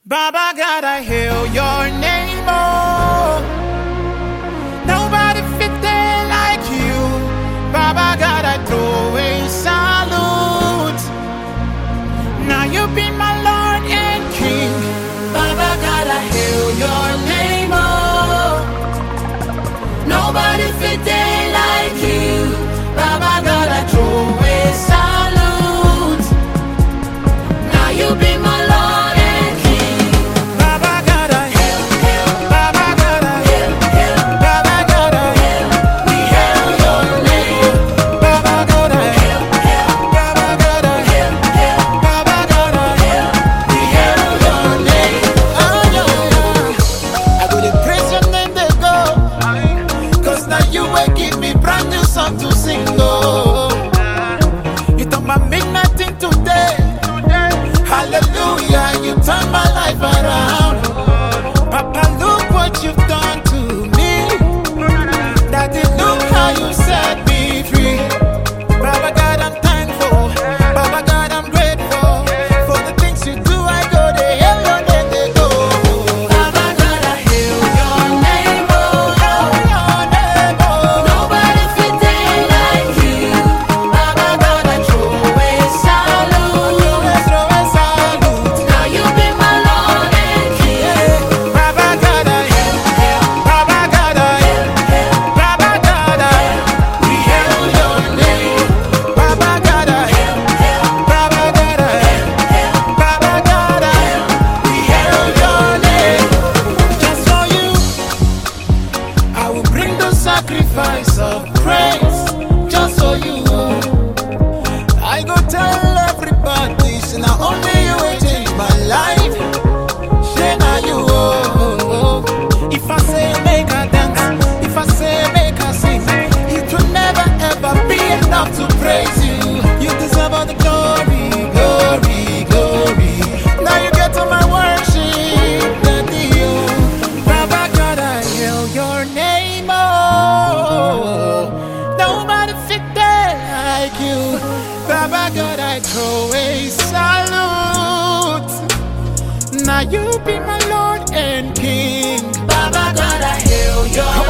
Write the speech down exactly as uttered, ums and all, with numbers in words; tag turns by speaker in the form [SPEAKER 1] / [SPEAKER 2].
[SPEAKER 1] Baba God, I hail your name, oh. Nobody fit there like you. Baba God, I throw a salute. Now you be my Lord and King. Baba God, I hail your name, oh. Nobody fit there like you. Baba God, I throw a salute. Now you be my Lord. To sing, oh, you talk about make nothing today. Hallelujah, you turn my life around. Papa, look what you've done to me. Daddy, look how you set me free. Baba God, I'm thankful. Baba God, I'm grateful for the things you do. I go there, hello, there they go. Baba God, I hail your name, oh, your name, oh. Nobody fit there like you. Baba God, I throw a salute. Throw a salute. Now you be my Lord and King. Baba God, I hail, Baba God, I hail, Baba God, I we hail your name. Baba God, I hail, Baba God, I hail, Baba God, I we hail your name. Just for you, I will bring the sacrifice of praise. Just for you, I go tell everybody, say now only you will change my life. Say now you, oh. If I say make a dance, if I say make a sing, it will never ever be enough to praise you. You deserve all the glory, glory, glory. Now you get to my worship, Daddy, oh. Baba God, I hail your name, oh. Nobody fit there like you. Baba God, I throw a salute. Now you be my Lord and King. Baba God, I hail your